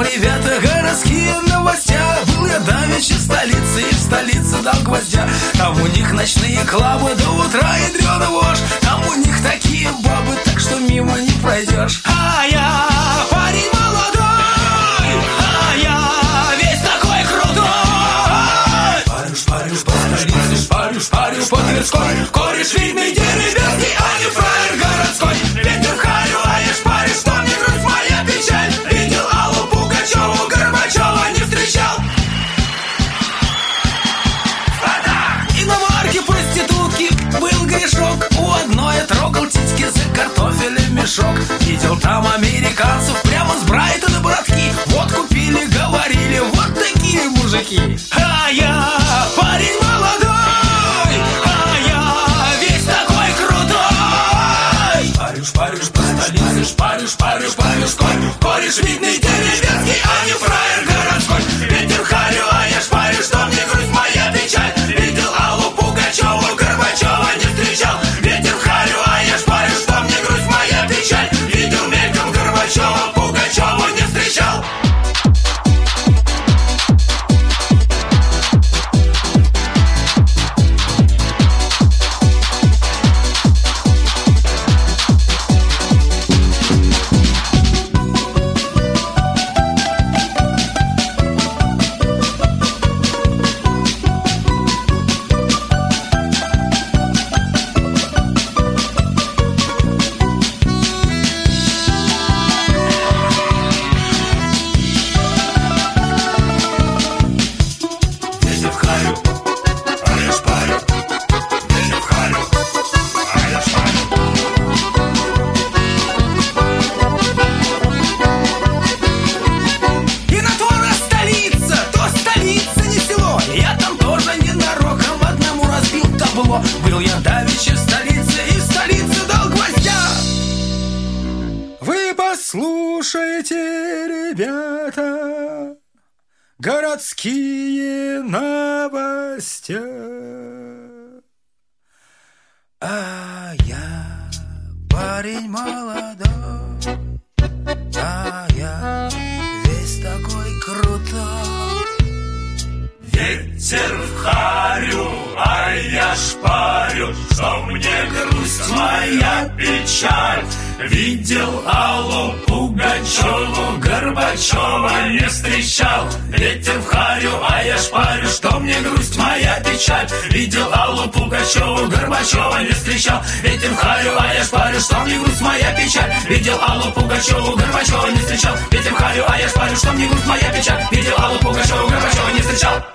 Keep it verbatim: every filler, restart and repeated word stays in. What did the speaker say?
вам, ребята, городские новостя. Был я давеча в столице, и в столице дал гвоздя. Там у них ночные клабы до утра ядрёна вошь. Там у них такие бабы, так что мимо не пройдешь. А я парень молодой, а я весь такой крутой. Парю, шпарю по столице, шпарю, шпарю по Тверской. Кореш видный деревенский, а не фраер городской. Ветер в харю, а я шпарю, что мне грусть, моя печаль. Видел Аллу Пугачеву, Горбачева не встречал. Иномарки проститутки был грешок. У одной я трогал титьки за картофелем мешок. Видел там американцев прямо с Брайтона, братки. Водку пили, говорили, вот такие мужики. А я парень молодой, а я весь такой крутой. Шпарю, шпарю по столице, шпарю, шпарю по Тверской. Кореш видный деревенский, а не фраер городской. Ветер в харю, а я шпарю, что мне грусть, моя печаль. Видел Аллу Пугачеву, Горбачева не встречал. Ветер в харю, а я шпарю, что мне грусть, моя печаль. Видел мельком Горбачева, Пугачеву не встречал. Был я давеча в столице, и в столице дал гвоздя. Вы послушайте, ребята, городские новости. А я парень молодой, а я весь такой крутой. Ветер в харю, а я шпарю, что мне грусть, моя печаль. Видел Аллу Пугачеву, Горбачева не встречал. Ветер в харю, а я шпарю, что мне грусть, моя печаль. Видел Аллу Пугачеву, Горбачева не встречал. Ветер в харю, а я шпарю, что мне грусть, моя печаль. Видел Аллу Пугачеву, Горбачева не встречал. Ветер в харю, а я шпарю, что мне грусть, моя печаль. Видел Аллу Пугачеву, Горбачева не встречал.